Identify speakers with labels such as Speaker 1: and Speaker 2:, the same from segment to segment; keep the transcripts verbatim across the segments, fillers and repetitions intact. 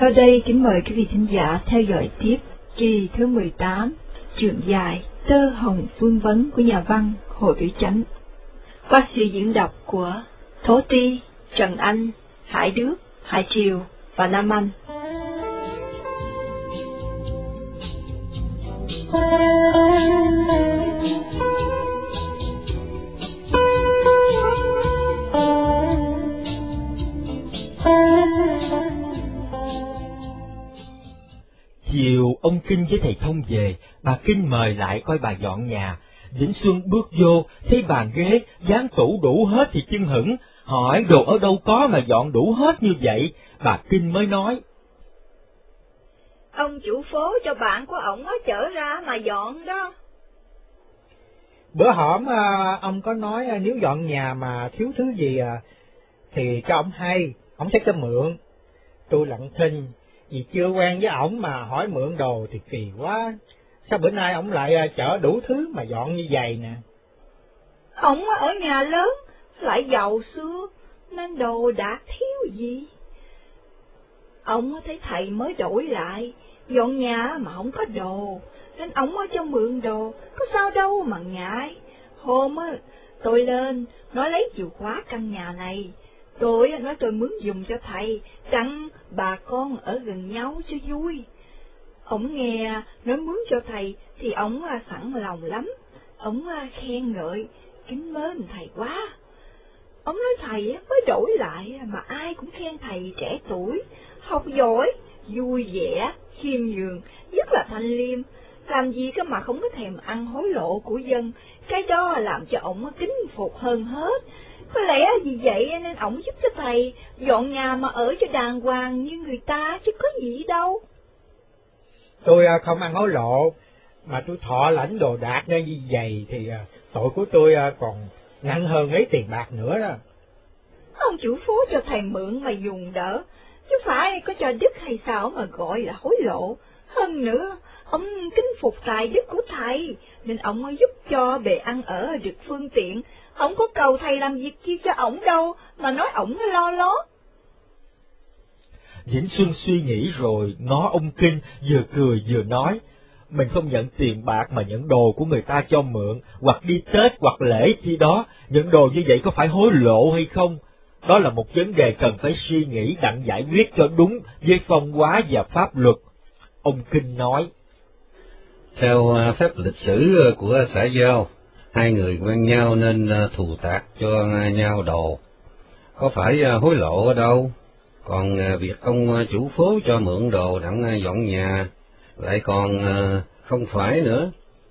Speaker 1: Sau đây kính mời quý vị thính giả theo dõi tiếp kỳ thứ mười tám, truyện dài Tơ Hồng Phương Vấn của nhà văn Hồ Biểu Chánh, qua sự diễn đọc của Thố Ti, Trần Anh, Hải Đức, Hải Triều và Nam Anh.
Speaker 2: Chiều ông Kinh với thầy Thông về, bà Kinh mời lại coi bà dọn nhà. Vĩnh Xuân bước vô, thấy bàn ghế, dán tủ đủ hết thì chưng hửng, hỏi đồ ở đâu có mà dọn đủ hết như vậy. Bà Kinh mới nói:
Speaker 1: Ông chủ phố cho bạn của ổng chở ra mà dọn đó.
Speaker 3: Bữa hổm ông có nói nếu dọn nhà mà thiếu thứ gì thì cho ổng hay, ổng sẽ cho mượn. Tôi lặng thinh, vì chưa quen với ổng mà hỏi mượn đồ thì kỳ quá. Sao bữa nay ổng lại chở đủ thứ mà dọn như vậy nè?
Speaker 1: Ổng ở nhà lớn, lại giàu xưa, nên đồ đạc thiếu gì. Ổng thấy thầy mới đổi lại, dọn nhà mà không có đồ, nên ổng cho mượn đồ, có sao đâu mà ngại. Hôm á, tôi lên, nó lấy chìa khóa căn nhà này. Tôi nói tôi mướn dùng cho thầy, đặng bà con ở gần nhau cho vui. Ổng nghe nói mướn cho thầy thì ổng sẵn lòng lắm. Ổng khen ngợi, kính mến thầy quá. Ổng nói thầy mới đổi lại mà ai cũng khen thầy trẻ tuổi, học giỏi, vui vẻ, khiêm nhường, rất là thanh liêm. Làm gì cơ mà không có thèm ăn hối lộ của dân, cái đó làm cho ổng kính phục hơn hết. Có lẽ vì vậy nên ổng giúp cho thầy dọn nhà mà ở cho đàng hoàng như người ta, chứ có gì đâu.
Speaker 3: Tôi không ăn hối lộ, mà tôi thọ lãnh đồ đạc như vậy thì tội của tôi còn nặng hơn lấy tiền bạc nữa đó.
Speaker 1: Ông chủ phố cho thầy mượn mà dùng đỡ, chứ phải có cho đức hay sao mà gọi là hối lộ. Hơn nữa, ông kính phục tài đức của thầy, nên ông giúp cho bề ăn ở được phương tiện. Ông có cầu thầy làm việc chi cho ổng đâu, mà nói ổng lo lót.
Speaker 2: Vĩnh Xuân suy nghĩ rồi ngó ông Kinh, vừa cười vừa nói: Mình không nhận tiền bạc mà nhận đồ của người ta cho mượn, hoặc đi Tết hoặc lễ chi đó, nhận đồ như vậy có phải hối lộ hay không? Đó là một vấn đề cần phải suy nghĩ đặng giải quyết cho đúng với phong hóa và pháp luật. Ông Kinh nói:
Speaker 4: Theo phép lịch sử của xã giao, hai người quen nhau nên thù tạc cho nhau đồ, có phải hối lộ ở đâu. Còn việc ông chủ phố cho mượn đồ đặng dọn nhà lại còn không phải nữa.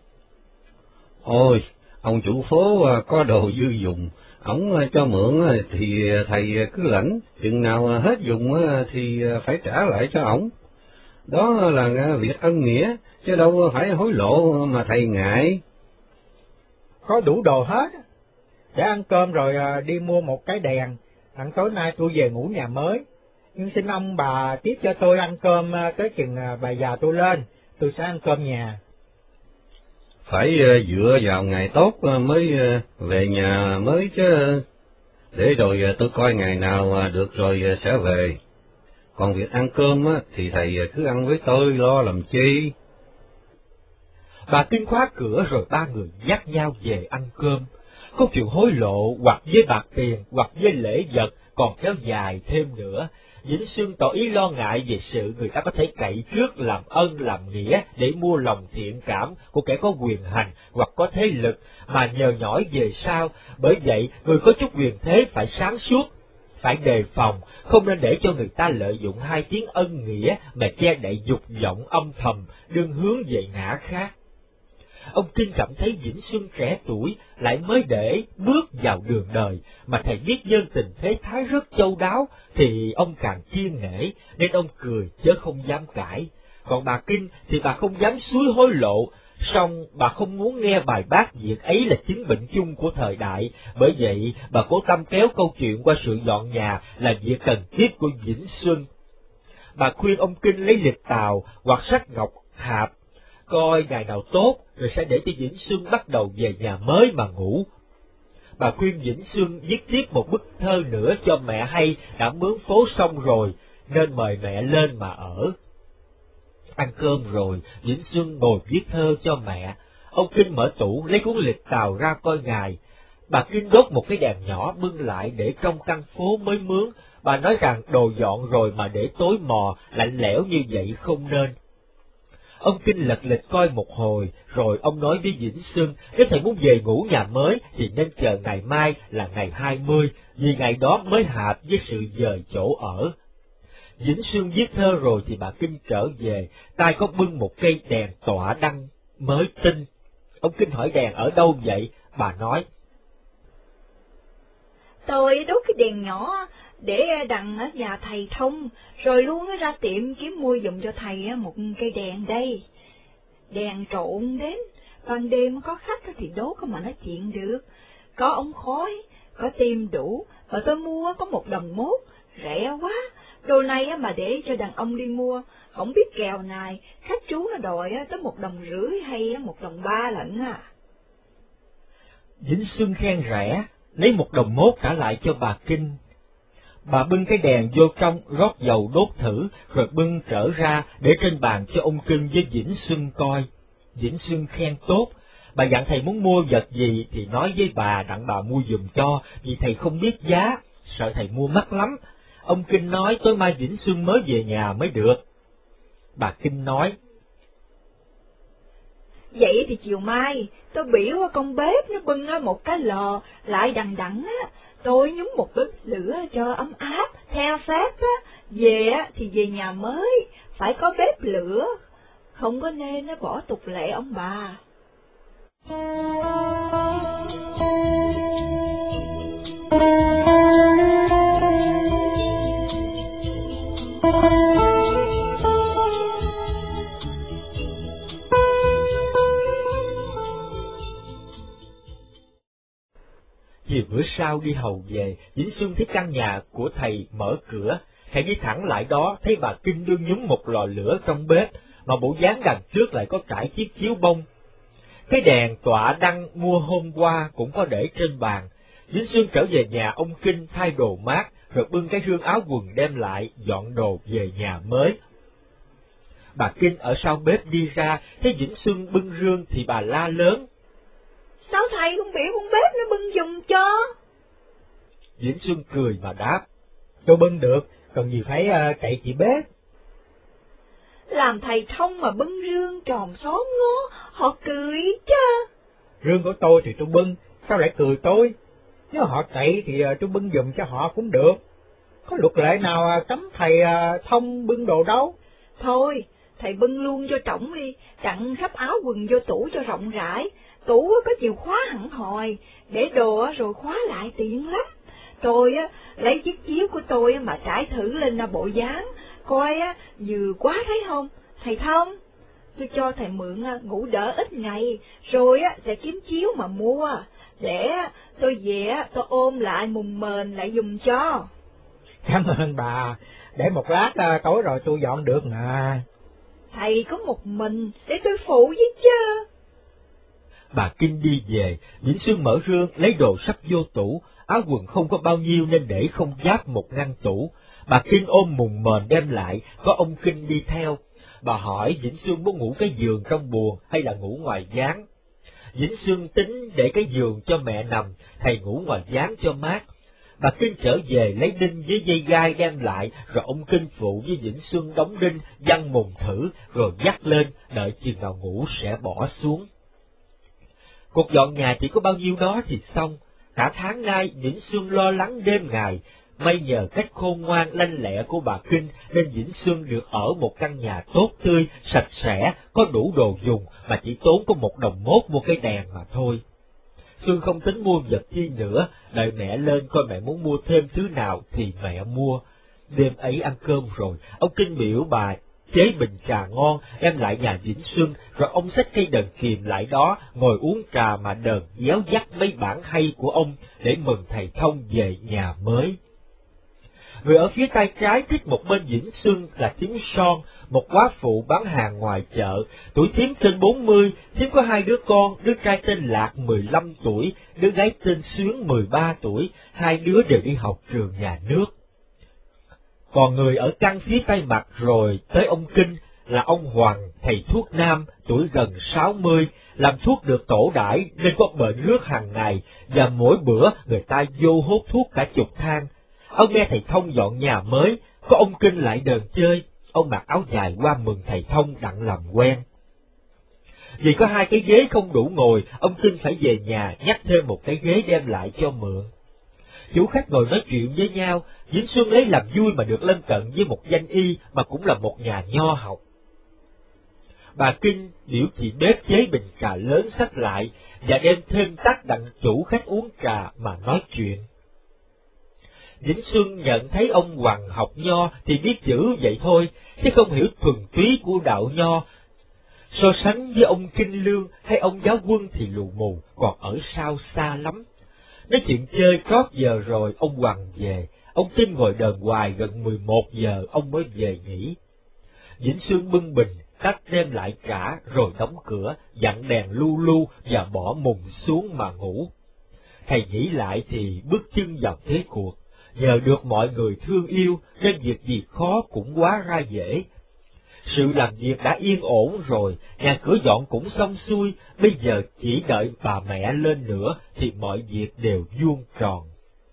Speaker 4: Ôi, ông chủ phố có đồ dư dùng, ổng cho mượn thì thầy cứ lãnh, chừng nào hết dùng thì phải trả lại cho ổng. Đó là việc ân nghĩa, chứ đâu phải hối lộ mà thầy ngại.
Speaker 3: Có đủ đồ hết, để ăn cơm rồi đi mua một cái đèn, đặng tối nay tôi về ngủ nhà mới. Nhưng xin ông bà tiếp cho tôi ăn cơm tới chừng bà già tôi lên, tôi sẽ ăn cơm nhà.
Speaker 4: Phải dựa vào ngày tốt mới về nhà mới chứ, để rồi tôi coi ngày nào được rồi sẽ về. Còn việc ăn cơm thì thầy cứ ăn với tôi, lo làm chi.
Speaker 2: Bà Kinh khóa cửa rồi ba người dắt nhau về ăn cơm. Câu chuyện hối lộ hoặc với bạc tiền hoặc với lễ vật còn kéo dài thêm nữa. Vĩnh Xuân tỏ ý lo ngại về sự người ta có thể cậy trước làm ân làm nghĩa để mua lòng thiện cảm của kẻ có quyền hành hoặc có thế lực mà nhờ nhỏi về sau. Bởi vậy, người có chút quyền thế phải sáng suốt, phải đề phòng, không nên để cho người ta lợi dụng hai tiếng ân nghĩa mà che đậy dục vọng âm thầm, đương hướng về ngã khác. Ông Kinh cảm thấy Vĩnh Xuân trẻ tuổi lại mới để bước vào đường đời, mà thầy biết nhân tình thế thái rất châu đáo, thì ông càng kiêng nể, nên ông cười chớ không dám cãi. Còn bà Kinh thì bà không dám xúi hối lộ, song bà không muốn nghe bài bác việc ấy là chứng bệnh chung của thời đại, bởi vậy bà cố tâm kéo câu chuyện qua sự dọn nhà là việc cần thiết của Vĩnh Xuân. Bà khuyên ông Kinh lấy lịch tàu hoặc sách ngọc hạp, coi ngày nào tốt, rồi sẽ để cho Vĩnh Xuân bắt đầu về nhà mới mà ngủ. Bà khuyên Vĩnh Xuân viết tiếp một bức thơ nữa cho mẹ hay đã mướn phố xong rồi, nên mời mẹ lên mà ở. Ăn cơm rồi, Vĩnh Xuân ngồi viết thơ cho mẹ. Ông Kinh mở tủ lấy cuốn lịch tàu ra coi ngày. Bà Kinh đốt một cái đèn nhỏ bưng lại để trong căn phố mới mướn. Bà nói rằng đồ dọn rồi mà để tối mò, lạnh lẽo như vậy không nên. Ông Kinh lật lịch coi một hồi, rồi ông nói với Vĩnh Xuân, nếu thầy muốn về ngủ nhà mới thì nên chờ ngày mai là ngày hai mươi, vì ngày đó mới hợp với sự dời chỗ ở. Vĩnh Xuân viết thơ rồi thì bà Kinh trở về, tay có bưng một cây đèn tọa đăng mới tinh. Ông Kinh hỏi đèn ở đâu vậy? Bà nói,
Speaker 1: tôi đốt cái đèn nhỏ để đằng ở nhà thầy Thông, rồi luôn ra tiệm kiếm mua dùng cho thầy một cây đèn đây. Đèn trộn đến, ban đêm có khách thì đốt mà nói chuyện được. Có ống khói, có tim đủ, mà tôi mua có một đồng mốt, rẻ quá. Đồ này mà để cho đàn ông đi mua, không biết kèo này, khách chú nó đòi tới một đồng rưỡi hay một đồng ba lận à.
Speaker 2: Vĩnh Xuân khen rẻ, lấy một đồng mốt trả lại cho bà Kinh. Bà bưng cái đèn vô trong, rót dầu đốt thử, rồi bưng trở ra để trên bàn cho ông Kinh với Vĩnh Xuân coi. Vĩnh Xuân khen tốt. Bà dặn thầy muốn mua vật gì thì nói với bà đặng bà mua giùm cho, vì thầy không biết giá, sợ thầy mua mắc lắm. Ông Kinh nói tối mai Vĩnh Xuân mới về nhà mới được. Bà Kinh nói,
Speaker 1: vậy thì chiều mai, tôi biểu con bếp nó bưng một cái lò, lại đằng đẵng á, tôi nhúng một bếp lửa cho ấm áp, theo phép á, về á thì về nhà mới, phải có bếp lửa, không có nên nó bỏ tục lệ ông bà.
Speaker 2: Chiều bữa sau đi hầu về, Vĩnh Xuân thấy căn nhà của thầy mở cửa, thầy đi thẳng lại đó, thấy bà Kinh đương nhúng một lò lửa trong bếp, mà bộ dáng đằng trước lại có trải chiếc chiếu bông. Cái đèn tọa đăng mua hôm qua cũng có để trên bàn. Vĩnh Xuân trở về nhà ông Kinh thay đồ mát, rồi bưng cái rương áo quần đem lại, dọn đồ về nhà mới. Bà Kinh ở sau bếp đi ra, thấy Vĩnh Xuân bưng rương thì bà la lớn,
Speaker 1: sao thầy không biểu con bếp nó bưng giùm cho?
Speaker 2: Vĩnh Xuân cười mà đáp,
Speaker 3: tôi bưng được, cần gì phải uh, cậy chị bếp.
Speaker 1: Làm thầy Thông mà bưng rương tròn xóm ngó, họ cười chứ.
Speaker 3: Rương của tôi thì tôi bưng, sao lại cười tôi? Nếu họ cậy thì uh, tôi bưng giùm cho họ cũng được. Có luật lệ nào uh, cấm thầy uh, Thông bưng đồ đâu.
Speaker 1: Thôi, thầy bưng luôn cho trỏng đi, đặng sắp áo quần vô tủ cho rộng rãi. Tủ có chìa khóa hẳn hòi, để đồ rồi khóa lại tiện lắm. Tôi á lấy chiếc chiếu của tôi mà trải thử lên bộ dáng, coi á vừa quá thấy không, thầy Thông. Tôi cho thầy mượn ngủ đỡ ít ngày, rồi á sẽ kiếm chiếu mà mua, để tôi về tôi ôm lại mùng mền lại dùng cho.
Speaker 3: Cảm ơn bà, để một lát tối rồi tôi dọn được nè.
Speaker 1: Thầy có một mình, để tôi phụ với chứ.
Speaker 2: Bà Kinh đi về, Vĩnh Xuân mở rương lấy đồ sắp vô tủ, áo quần không có bao nhiêu nên để không giáp một ngăn tủ. Bà Kinh ôm mùng mền đem lại, có ông Kinh đi theo. Bà hỏi Vĩnh Xuân muốn ngủ cái giường trong buồng hay là ngủ ngoài gián. Vĩnh Xuân tính để cái giường cho mẹ nằm, thầy ngủ ngoài gián cho mát. Bà Kinh trở về lấy đinh với dây gai đem lại, rồi ông Kinh phụ với Vĩnh Xuân đóng đinh, giăng mùng thử, rồi dắt lên, đợi chừng nào ngủ sẽ bỏ xuống. Cuộc dọn nhà chỉ có bao nhiêu đó thì xong. Cả tháng nay Vĩnh Xuân lo lắng đêm ngày. May nhờ cách khôn ngoan lanh lẹ của bà Kinh nên Vĩnh Xuân được ở một căn nhà tốt tươi, sạch sẽ, có đủ đồ dùng mà chỉ tốn có một đồng mốt mua cái đèn mà thôi. Xuân không tính mua vật chi nữa, đợi mẹ lên coi mẹ muốn mua thêm thứ nào thì mẹ mua. Đêm ấy ăn cơm rồi, ông Kinh biểu bà chế bình trà ngon đem lại nhà Vĩnh Xuân, rồi ông xách cây đờn kìm lại đó, ngồi uống trà mà đờn déo dắt mấy bản hay của ông để mừng thầy Thông về nhà mới. Người ở phía tay trái thích một bên Vĩnh Xuân là thím Son, một quá phụ bán hàng ngoài chợ, tuổi thím trên bốn mươi, thím có hai đứa con, đứa trai tên Lạc mười lăm tuổi, đứa gái tên Xuyến mười ba tuổi, hai đứa đều đi học trường nhà nước. Còn người ở căn phía tay mặt rồi tới ông Kinh là ông Hoàng, thầy thuốc nam, tuổi gần sáu mươi, làm thuốc được tổ đãi nên có bệnh rước hàng ngày, và mỗi bữa người ta vô hốt thuốc cả chục thang. Ông nghe thầy Thông dọn nhà mới, có ông Kinh lại đờn chơi, ông mặc áo dài qua mừng thầy Thông đặng làm quen. Vì có hai cái ghế không đủ ngồi, ông Kinh phải về nhà nhắc thêm một cái ghế đem lại cho mượn. Chủ khách ngồi nói chuyện với nhau, Vĩnh Xuân lấy làm vui mà được lân cận với một danh y mà cũng là một nhà nho học. Bà Kinh biểu chị bếp chế bình trà lớn xách lại và đem thêm tách đặng chủ khách uống trà mà nói chuyện. Vĩnh Xuân nhận thấy ông Hoàng học nho thì biết chữ vậy thôi, chứ không hiểu thuần túy của đạo nho. So sánh với ông Kinh Lương hay ông giáo quân thì lù mù, còn ở sau xa lắm. Nói chuyện chơi trót giờ rồi ông Hoàng về, ông Kinh ngồi đờn hoài gần mười một giờ ông mới về nghỉ. Vĩnh Xuân bưng bình, tắt đem lại trả rồi đóng cửa, dặn đèn lu lu và bỏ mùng xuống mà ngủ. Thầy nghĩ lại thì bước chân vào thế cuộc, nhờ được mọi người thương yêu nên việc gì khó cũng quá ra dễ. Sự làm việc đã yên ổn rồi, nhà cửa dọn cũng xong xuôi, bây giờ chỉ đợi bà mẹ lên nữa thì mọi việc đều vuông tròn.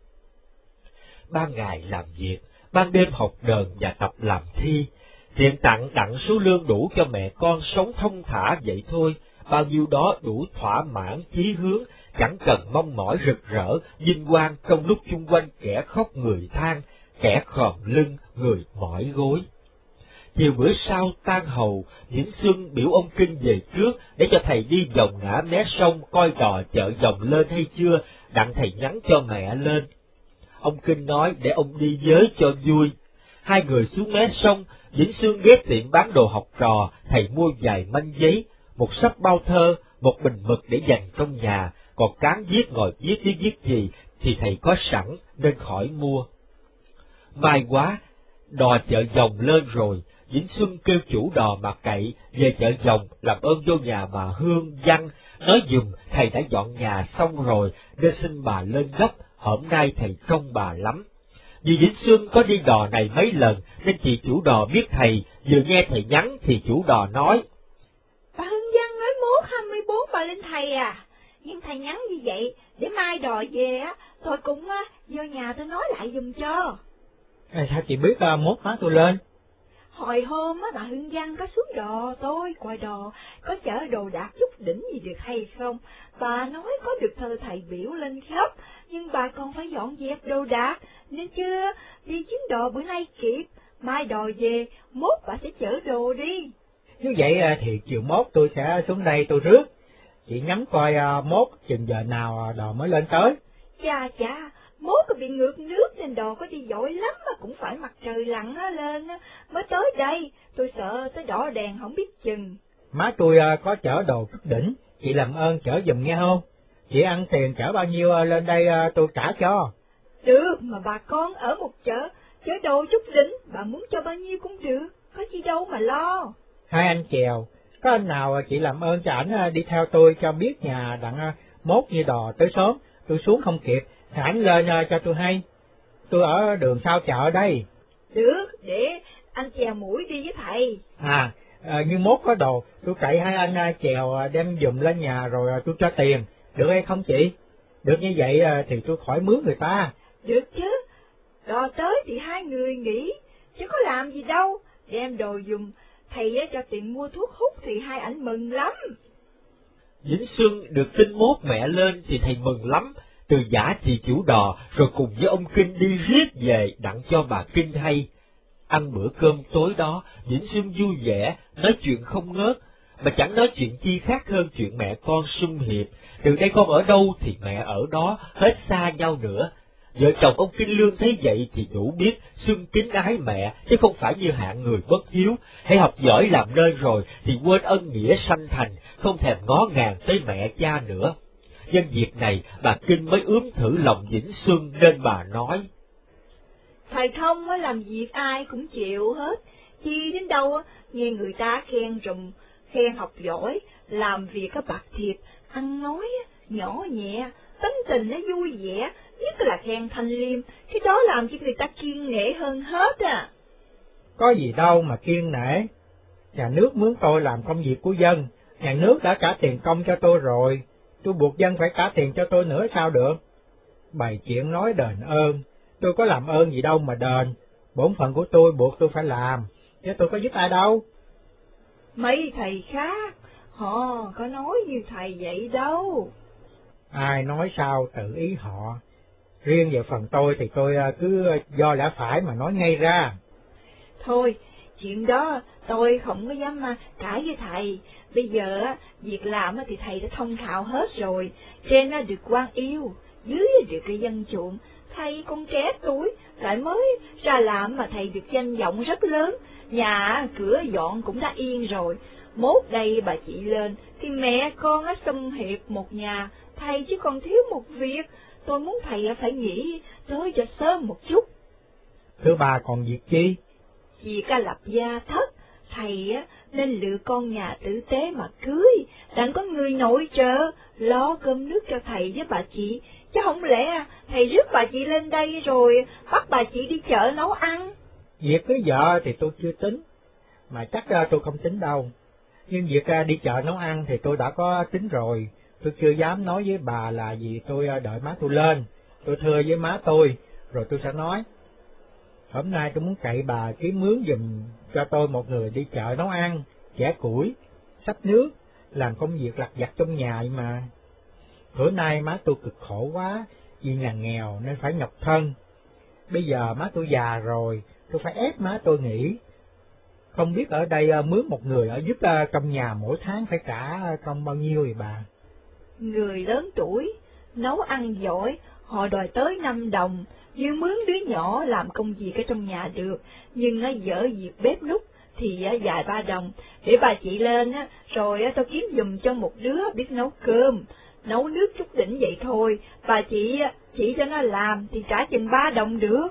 Speaker 2: Ban ngày làm việc, ban đêm học đờn và tập làm thi, tiền tặng đặng số lương đủ cho mẹ con sống thông thả vậy thôi, bao nhiêu đó đủ thỏa mãn chí hướng, chẳng cần mong mỏi rực rỡ, vinh quang trong lúc chung quanh kẻ khóc người than, kẻ khòm lưng, người mỏi gối. Chiều bữa sau tan hầu, Vĩnh Xuân biểu ông Kinh về trước để cho thầy đi vòng ngã mé sông coi đò chợ dòng lên hay chưa, đặng thầy nhắn cho mẹ lên. Ông Kinh nói để ông đi với cho vui. Hai người xuống mé sông, Vĩnh Xuân ghé tiệm bán đồ học trò, thầy mua vài manh giấy, một sắp bao thơ, một bình mực để dành trong nhà, còn cán viết ngồi viết biết viết gì thì thầy có sẵn nên khỏi mua. May quá, đò chợ dòng lên rồi, Vĩnh Xuân kêu chủ đò mà cậy về chợ dòng làm ơn vô nhà bà Hương Văn, nói dùm thầy đã dọn nhà xong rồi nên xin bà lên gấp, hôm nay thầy trông bà lắm. Vì Vĩnh Xuân có đi đò này mấy lần nên chị chủ đò biết thầy, vừa nghe thầy nhắn thì chủ đò nói:
Speaker 1: Bà Hương Văn nói mốt hai mươi bốn bà lên thầy à, nhưng thầy nhắn như vậy để mai đò về á, tôi cũng á, vô nhà tôi nói lại dùm cho.
Speaker 3: À, sao chị biết uh, mốt má tôi lên?
Speaker 1: Hồi hôm á bà Hương Văn có xuống đò tôi coi đò, có chở đồ đạc chút đỉnh gì được hay không. Bà nói có được thơ thầy biểu lên khắp, nhưng bà còn phải dọn dẹp đồ đạc, nên chưa đi chuyến đò bữa nay kịp, mai đò về, mốt bà sẽ chở đồ đi.
Speaker 3: Nếu vậy uh, thì chiều mốt tôi sẽ xuống đây tôi rước. Chị nhắm coi uh, mốt chừng giờ nào uh, đò mới lên tới.
Speaker 1: Chà chà, mốt có bị ngược nước nên đò có đi dội lắm mà cũng phải mặt trời lặn á lên á mới tới đây, tôi sợ tới đỏ đèn không biết chừng.
Speaker 3: Má tôi uh, có chở đồ chút đỉnh, chị làm ơn chở giùm nghe không? Chị ăn tiền chở bao nhiêu uh, lên đây uh, tôi trả cho.
Speaker 1: Được, mà bà con ở một chợ, chở đồ chút đỉnh, bà muốn cho bao nhiêu cũng được, có gì đâu mà lo.
Speaker 3: Hai anh chèo, có anh nào uh, chị làm ơn cho ảnh uh, đi theo tôi cho biết nhà đặng uh, mốt như đò tới sớm, tôi xuống không kịp, thì ảnh lên uh, cho tôi hay. Tôi ở đường sau chợ đây.
Speaker 1: Được, để anh chèo mũi đi với thầy.
Speaker 3: À, à như mốt có đồ, tôi cậy hai anh uh, chèo uh, đem giùm lên nhà rồi uh, tôi cho tiền, được hay không chị? Được như vậy uh, thì tôi khỏi mướn người ta.
Speaker 1: Được chứ, đò tới thì hai người nghỉ, chứ có làm gì đâu, đem đồ dùng, thầy cho tiền mua thuốc hút thì hai ảnh mừng lắm.
Speaker 2: Vĩnh Xuân được tin mốt mẹ lên thì thầy mừng lắm, từ giả chị chủ đò rồi cùng với ông Kinh đi riết về đặng cho bà Kinh hay. Ăn bữa cơm tối đó, Vĩnh Xuân vui vẻ, nói chuyện không ngớt, mà chẳng nói chuyện chi khác hơn chuyện mẹ con sum hiệp, từ đây con ở đâu thì mẹ ở đó, hết xa nhau nữa. Vợ chồng ông Kinh Lương thấy vậy thì đủ biết Xuân kính ái mẹ, chứ không phải như hạng người bất hiếu, hãy học giỏi làm nên rồi thì quên ân nghĩa sanh thành, không thèm ngó ngàng tới mẹ cha nữa. Nhân việc này, bà Kinh mới ướm thử lòng Vĩnh Xuân nên bà nói:
Speaker 1: Thầy Thông á làm việc ai cũng chịu hết, đi đến đâu á nghe người ta khen rùm, khen học giỏi, làm việc có bạc thiệp, ăn nói á nhỏ nhẹ, tính tình nó vui vẻ, nhất là khen Thanh Liêm, cái đó làm cho người ta kiêng nể hơn hết à.
Speaker 3: Có gì đâu mà kiêng nể. Nhà nước mướn tôi làm công việc của dân, nhà nước đã trả tiền công cho tôi rồi, tôi buộc dân phải trả tiền cho tôi nữa sao được? Bày chuyện nói đền ơn, tôi có làm ơn gì đâu mà đền, bổn phận của tôi buộc tôi phải làm, chứ tôi có giúp ai đâu.
Speaker 1: Mấy thầy khác, họ có nói như thầy vậy đâu.
Speaker 3: Ai nói sao tự ý họ. Riêng về phần tôi thì tôi cứ do lẽ phải mà nói ngay ra.
Speaker 1: Thôi, chuyện đó tôi không có dám cãi với thầy. Bây giờ việc làm thì thầy đã thông thạo hết rồi. Trên được quan yêu, dưới được cái dân chuộng. Thầy còn trẻ tuổi, lại mới ra làm mà thầy được danh vọng rất lớn. Nhà cửa dọn cũng đã yên rồi. Mốt đây bà chị lên, thì mẹ con á xâm hiệp một nhà, thầy chỉ còn thiếu một việc. Tôi muốn thầy phải nghĩ tới cho sớm một chút.
Speaker 3: Thưa bà còn việc chi?
Speaker 1: Việc lập gia thất, thầy nên lựa con nhà tử tế mà cưới, đặng có người nội trợ, lo cơm nước cho thầy với bà chị, chứ không lẽ thầy rước bà chị lên đây rồi bắt bà chị đi chợ nấu ăn.
Speaker 3: Việc cưới vợ thì tôi chưa tính, mà chắc tôi không tính đâu. Nhưng việc đi chợ nấu ăn thì tôi đã có tính rồi, tôi chưa dám nói với bà là vì tôi đợi má tôi lên, tôi thưa với má tôi, rồi tôi sẽ nói. Hôm nay tôi muốn cậy bà kiếm mướn giùm cho tôi một người đi chợ nấu ăn, chẻ củi, xách nước, làm công việc lặt vặt trong nhà vậy mà. Bữa nay má tôi cực khổ quá, vì nhà nghèo nên phải nhọc thân. Bây giờ má tôi già rồi, tôi phải ép má tôi nghỉ. Không biết ở đây mướn một người ở giúp trong nhà mỗi tháng phải trả công bao nhiêu vậy bà?
Speaker 1: Người lớn tuổi, nấu ăn giỏi, họ đòi tới năm đồng, như mướn đứa nhỏ làm công việc ở trong nhà được, nhưng dở việc bếp núc thì vài ba đồng. Để bà chị lên, rồi tôi kiếm giùm cho một đứa biết nấu cơm, nấu nước chút đỉnh vậy thôi, bà chị chỉ cho nó làm thì trả chừng ba đồng được.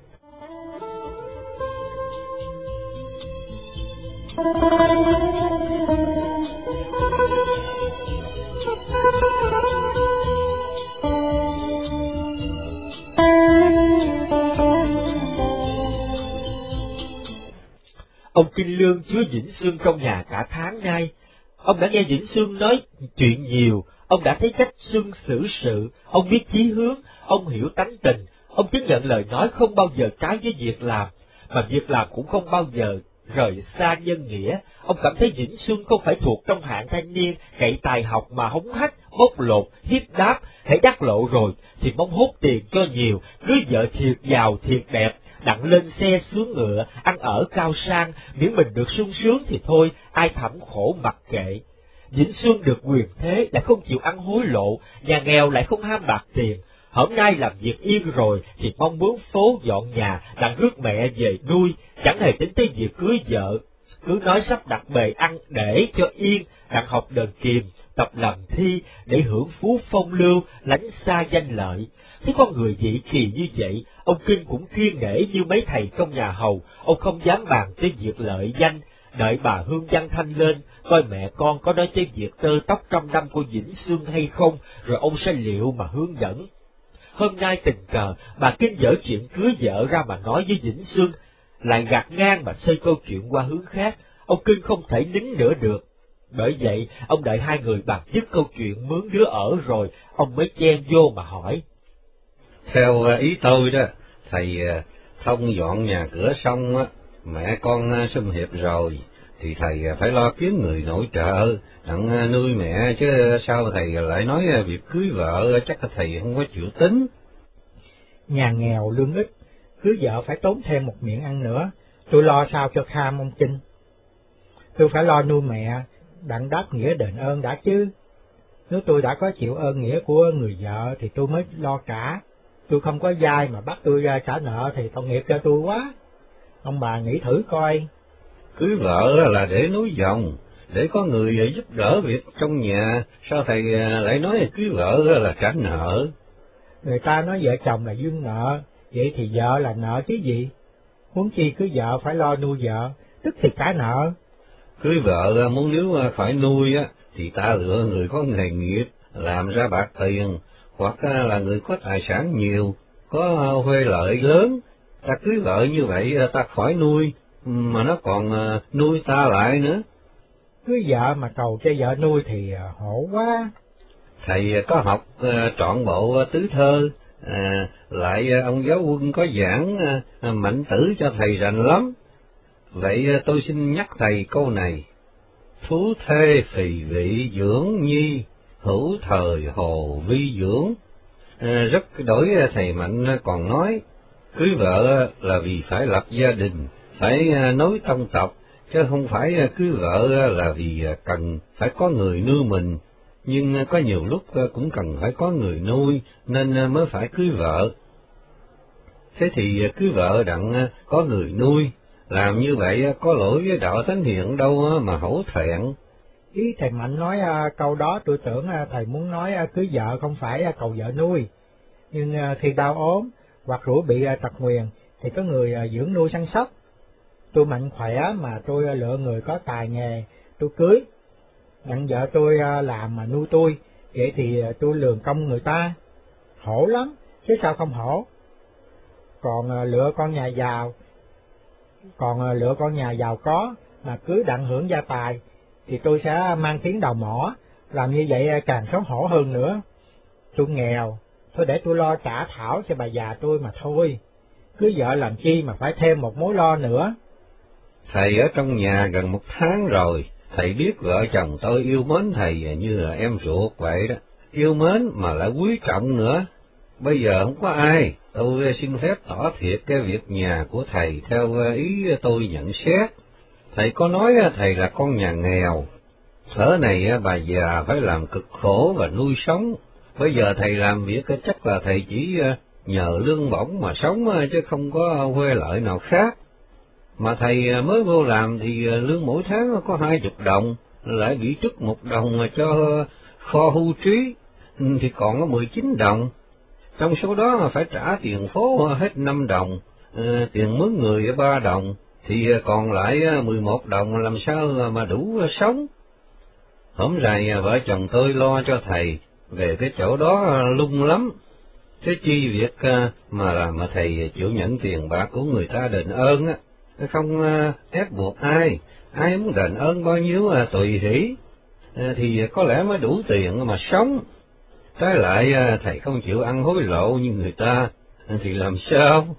Speaker 2: Ông Kinh Lương chứa Vĩnh Xương trong nhà cả tháng nay. Ông đã nghe Vĩnh Xương nói chuyện nhiều, ông đã thấy cách Xương xử sự, ông biết chí hướng, ông hiểu tánh tình, ông chứng nhận lời nói không bao giờ trái với việc làm, mà việc làm cũng không bao giờ rời xa nhân nghĩa. Ông cảm thấy Vĩnh Xương không phải thuộc trong hạng thanh niên cậy tài học mà hống hách, bóc lột, hiếp đáp, hãy đắc lộ rồi thì mong hốt tiền cho nhiều, cưới vợ thiệt giàu thiệt đẹp, đặng lên xe xuống ngựa, ăn ở cao sang, miễn mình được sung sướng thì thôi, ai thẩm khổ mặc kệ. Vĩnh Xương được quyền thế lại không chịu ăn hối lộ, nhà nghèo lại không ham bạc tiền. Hôm nay làm việc yên rồi thì mong mướn phố dọn nhà, đặng rước mẹ về nuôi, chẳng hề tính tới việc cưới vợ. Cứ nói sắp đặt bề ăn để cho yên, đặng học đờn kiềm, tập làm thi, để hưởng phú phong lưu, lánh xa danh lợi. Thấy con người dị kỳ như vậy, ông Kinh cũng kiêng nể như mấy thầy trong nhà hầu, ông không dám bàn tới việc lợi danh, đợi bà Hương Văn Thanh lên, coi mẹ con có nói tới việc tơ tóc trăm năm của Vĩnh Xương hay không, rồi ông sẽ liệu mà hướng dẫn. Hôm nay tình cờ, bà Kinh dở chuyện cưới vợ ra mà nói với Vĩnh Xương, lại gạt ngang mà xoay câu chuyện qua hướng khác, ông Kinh không thể nín nữa được. Bởi vậy, ông đợi hai người bàn dứt câu chuyện mướn đứa ở rồi, ông mới chen vô mà hỏi.
Speaker 4: Theo ý tôi đó, thầy thông dọn nhà cửa xong á, mẹ con xung hiệp rồi, thì thầy phải lo kiếm người nội trợ, đặng nuôi mẹ, chứ sao thầy lại nói việc cưới vợ chắc là thầy không có chịu tính.
Speaker 3: Nhà nghèo lương ít, cưới vợ phải tốn thêm một miệng ăn nữa, tôi lo sao cho kham ông Kinh. Tôi phải lo nuôi mẹ, đặng đáp nghĩa đền ơn đã chứ. Nếu tôi đã có chịu ơn nghĩa của người vợ thì tôi mới lo trả. Tôi không có dai mà bắt tôi ra trả nợ thì tội nghiệp cho tôi quá. Ông bà nghĩ thử coi.
Speaker 4: Cưới vợ là để nối dòng, để có người giúp đỡ việc trong nhà, sao thầy lại nói cưới vợ là trả nợ?
Speaker 3: Người ta nói vợ chồng là duyên nợ, vậy thì vợ là nợ chứ gì? Huống chi cưới vợ phải lo nuôi vợ, tức thì trả nợ.
Speaker 4: Cưới vợ muốn nếu phải nuôi á, thì ta lựa người có nghề nghiệp, làm ra bạc tiền, hoặc là người có tài sản nhiều, có huê lợi lớn. Ta cưới vợ như vậy ta khỏi nuôi, mà nó còn nuôi ta lại nữa.
Speaker 3: Cưới vợ mà cầu cho vợ nuôi thì hổ quá.
Speaker 4: Thầy có học uh, trọn bộ tứ thơ, uh, lại uh, ông giáo quân có giảng uh, mạnh tử cho thầy rành lắm. Vậy uh, tôi xin nhắc thầy câu này: phú thê phì vị dưỡng nhi, hữu thời hồ vi dưỡng. Uh, rất đổi uh, thầy Mạnh còn nói, cưới vợ là vì phải lập gia đình, phải uh, nối tông tộc, chứ không phải uh, cưới vợ là vì uh, cần phải có người nuôi mình. Nhưng có nhiều lúc cũng cần phải có người nuôi, nên mới phải cưới vợ. Thế thì cưới vợ đặng có người nuôi, làm như vậy có lỗi với đạo thánh hiền đâu mà hổ thẹn.
Speaker 3: Ý thầy Mạnh nói câu đó tôi tưởng thầy muốn nói cưới vợ không phải cầu vợ nuôi. Nhưng khi đau ốm hoặc rủa bị tật nguyền thì có người dưỡng nuôi săn sóc. Tôi mạnh khỏe mà tôi lựa người có tài nghề, tôi cưới. Đặng vợ tôi làm mà nuôi tôi, vậy thì tôi lường công người ta. Hổ lắm, chứ sao không hổ. Còn lựa con nhà giàu, còn lựa con nhà giàu có mà cưới đặng hưởng gia tài, thì tôi sẽ mang tiếng đầu mỏ, làm như vậy càng xấu hổ hơn nữa. Tôi nghèo, thôi để tôi lo trả thảo cho bà già tôi mà thôi. Cưới vợ làm chi mà phải thêm một mối lo nữa.
Speaker 4: Thầy ở trong nhà gần một tháng rồi. Thầy biết vợ chồng tôi yêu mến thầy như là em ruột vậy đó, yêu mến mà lại quý trọng nữa. Bây giờ không có ai, tôi xin phép tỏ thiệt cái việc nhà của thầy theo ý tôi nhận xét. Thầy có nói thầy là con nhà nghèo, thở này bà già phải làm cực khổ và nuôi sống. Bây giờ thầy làm việc chắc là thầy chỉ nhờ lương bổng mà sống, chứ không có huê lợi nào khác. Mà thầy mới vô làm thì lương mỗi tháng có hai chục đồng, lại bị trức một đồng cho kho hưu trí, thì còn có mười chín đồng. Trong số đó phải trả tiền phố hết năm đồng, tiền mướn người ba đồng, thì còn lại mười một đồng, làm sao mà đủ sống. Hổm rày vợ chồng tôi lo cho thầy về cái chỗ đó lung lắm. Cái chi việc mà làm mà thầy chịu nhận tiền bạc của người ta đền ơn á, không ép buộc ai, ai muốn đền ơn bao nhiêu tùy hỷ, thì có lẽ mới đủ tiền mà sống. Trái lại thầy không chịu ăn hối lộ như người ta, thì làm sao?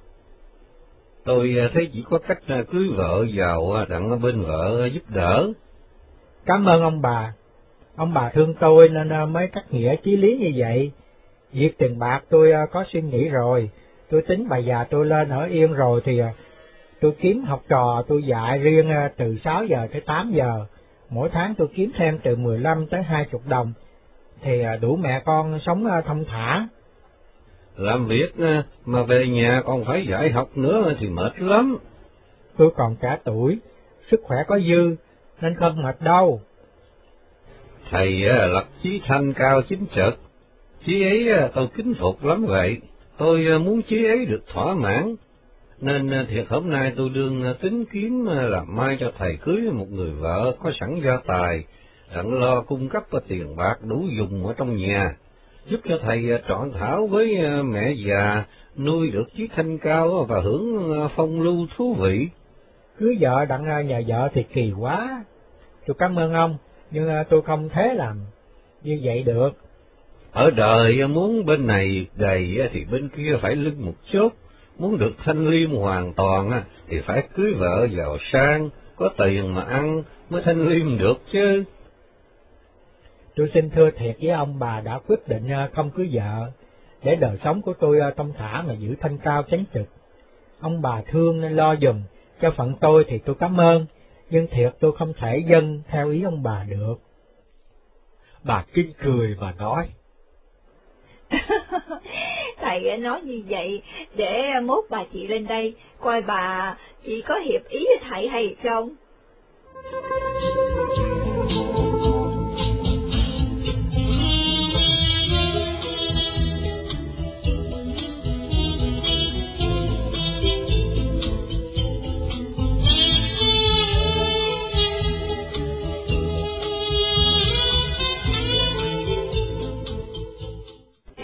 Speaker 4: Tôi thấy chỉ có cách cưới vợ vào đặng bên vợ giúp đỡ.
Speaker 3: Cảm ơn ông bà. Ông bà thương tôi nên mới cắt nghĩa chí lý như vậy. Việc tiền bạc tôi có suy nghĩ rồi, tôi tính bà già tôi lên ở yên rồi thì tôi kiếm học trò tôi dạy riêng từ sáu giờ tới tám giờ, mỗi tháng tôi kiếm thêm từ mười lăm tới hai mươi đồng, thì đủ mẹ con sống thông thả.
Speaker 4: Làm việc mà về nhà còn phải dạy học nữa thì mệt lắm.
Speaker 3: Tôi còn trẻ tuổi, sức khỏe có dư, nên không mệt đâu.
Speaker 4: Thầy lập chí thanh cao chính trực, chí ấy tôi kính phục lắm vậy. Tôi muốn chí ấy được thỏa mãn, nên thiệt hôm nay tôi đương tính kiếm làm mai cho thầy cưới một người vợ có sẵn gia tài, đặng lo cung cấp tiền bạc đủ dùng ở trong nhà, giúp cho thầy trọn thảo với mẹ già, nuôi được chí thanh cao và hưởng phong lưu thú vị.
Speaker 3: Cưới vợ đặng nhà vợ thì kỳ quá. Tôi cảm ơn ông, nhưng tôi không thế làm như vậy được.
Speaker 4: Ở đời muốn bên này gầy thì bên kia phải lưng một chút, muốn được thanh liêm hoàn toàn thì phải cưới vợ giàu sang, có tiền mà ăn mới thanh liêm được chứ.
Speaker 3: Tôi xin thưa thiệt với ông bà đã quyết định không cưới vợ, để đời sống của tôi thông thả mà giữ thanh cao chánh trực. Ông bà thương nên lo dùm, cho phận tôi thì tôi cảm ơn, nhưng thiệt tôi không thể dâng theo ý ông bà được.
Speaker 2: Bà Kinh cười mà nói.
Speaker 1: Thầy nói như vậy để mốt bà chị lên đây, coi bà chị có hiệp ý với thầy hay không.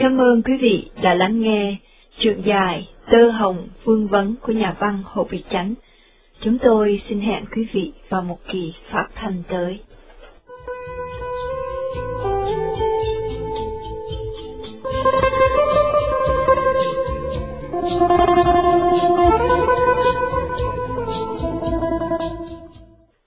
Speaker 1: cảm ơn quý vị đã lắng nghe truyện dài Tơ Hồng Vương Vấn của nhà văn Hồ Việt Chánh. Chúng tôi xin hẹn quý vị vào một kỳ phát thanh tới.